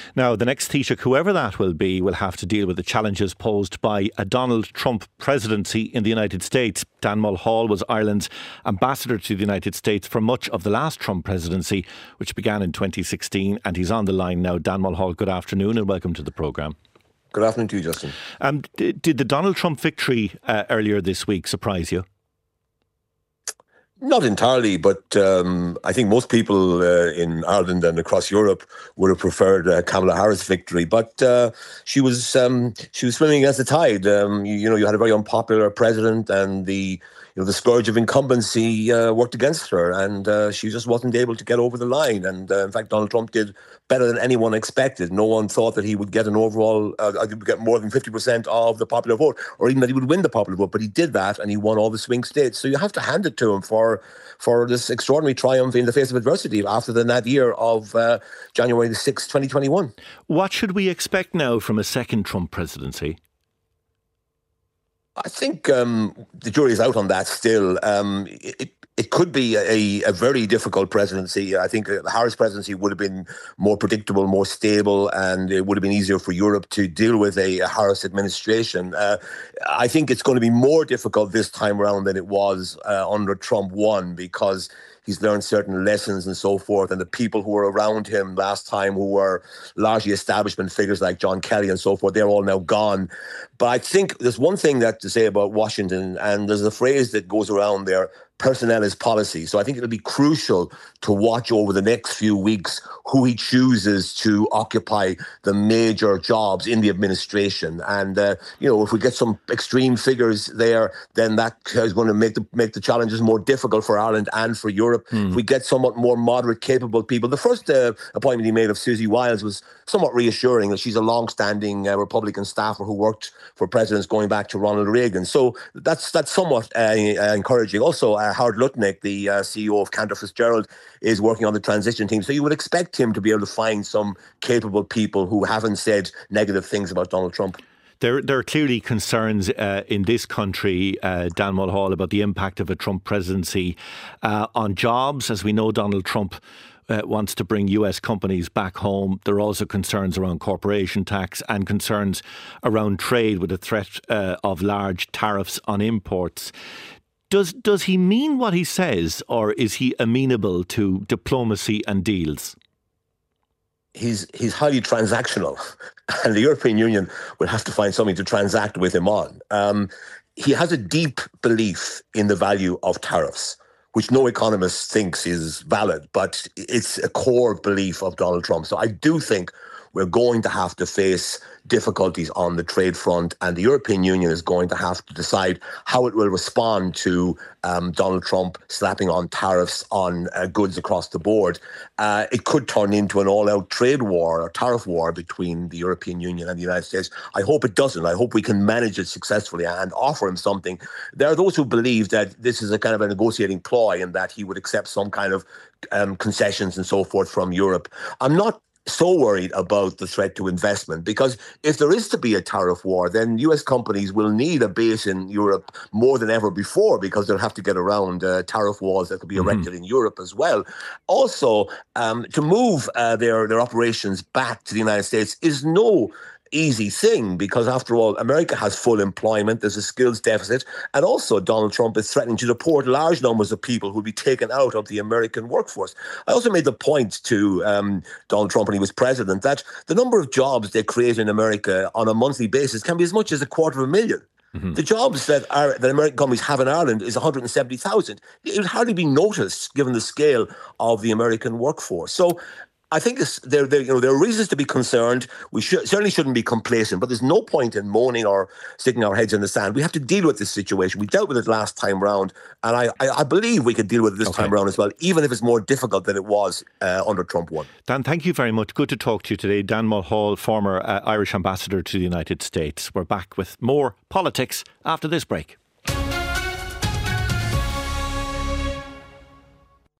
Now, the next Taoiseach, whoever that will be, will have to deal with the challenges posed by a Donald Trump presidency in the United States. Dan Mulhall was Ireland's ambassador to the United States for much of the last Trump presidency, which began in 2016, and he's on the line now. Dan Mulhall, good afternoon and welcome to the programme. Good afternoon to you, Justin. Did the Donald Trump victory earlier this week surprise you? Not entirely, but I think most people in Ireland and across Europe would have preferred Kamala Harris' victory. But she was swimming against the tide. You had a very unpopular president, and the scourge of incumbency worked against her, and she just wasn't able to get over the line. And in fact, Donald Trump did better than anyone expected. No one thought that he would get an overall, get more than 50% of the popular vote, or even that he would win the popular vote. But he did that, and he won all the swing states. So you have to hand it to him for this extraordinary triumph in the face of adversity after that year of January the 6th, 2021. What should we expect now from a second Trump presidency? I think the jury is out on that still. It could be a very difficult presidency. I think the Harris presidency would have been more predictable, more stable, and it would have been easier for Europe to deal with a Harris administration. I think it's going to be more difficult this time around than it was under Trump 1, because he's learned certain lessons and so forth, and the people who were around him last time, who were largely establishment figures like John Kelly and so forth, they're all now gone. But I think there's one thing that to say about Washington, and there's a phrase that goes around there: personnel is policy. So I think it'll be crucial to watch over the next few weeks who he chooses to occupy the major jobs in the administration. And, if we get some extreme figures there, then that is going to make the challenges more difficult for Ireland and for Europe. If we get somewhat more moderate, capable people. The first appointment he made of Susie Wiles was somewhat reassuring, that she's a long-standing Republican staffer who worked for presidents going back to Ronald Reagan. So that's somewhat encouraging. Also, Howard Lutnick, the CEO of Cantor Fitzgerald, is working on the transition team. So you would expect him to be able to find some capable people who haven't said negative things about Donald Trump. There are clearly concerns in this country, Dan Mulhall, about the impact of a Trump presidency on jobs. As we know, Donald Trump wants to bring US companies back home. There are also concerns around corporation tax and concerns around trade, with the threat of large tariffs on imports. Does he mean what he says, or is he amenable to diplomacy and deals? He's highly transactional, and the European Union will have to find something to transact with him on. He has a deep belief in the value of tariffs, which no economist thinks is valid, but it's a core belief of Donald Trump. So I do think we're going to have to face difficulties on the trade front, and the European Union is going to have to decide how it will respond to Donald Trump slapping on tariffs on goods across the board. It could turn into an all-out trade war or tariff war between the European Union and the United States. I hope it doesn't. I hope we can manage it successfully and offer him something. There are those who believe that this is a kind of a negotiating ploy, and that he would accept some kind of concessions and so forth from Europe. I'm not so worried about the threat to investment, because if there is to be a tariff war, then US companies will need a base in Europe more than ever before, because they'll have to get around tariff walls that could be erected in Europe as well. Also, to move their operations back to the United States is no easy thing, because after all, America has full employment, there's a skills deficit, and also Donald Trump is threatening to deport large numbers of people who will be taken out of the American workforce. I also made the point to Donald Trump when he was president that the number of jobs they create in America on a monthly basis can be as much as 250,000. The jobs that American companies have in Ireland is 170,000. It would hardly be noticed given the scale of the American workforce. So I think there are reasons to be concerned. We certainly shouldn't be complacent, but there's no point in moaning or sticking our heads in the sand. We have to deal with this situation. We dealt with it last time round, and I believe we could deal with it this time round as well, even if it's more difficult than it was under Trump 1. Dan, thank you very much. Good to talk to you today. Dan Mulhall, former Irish ambassador to the United States. We're back with more politics after this break.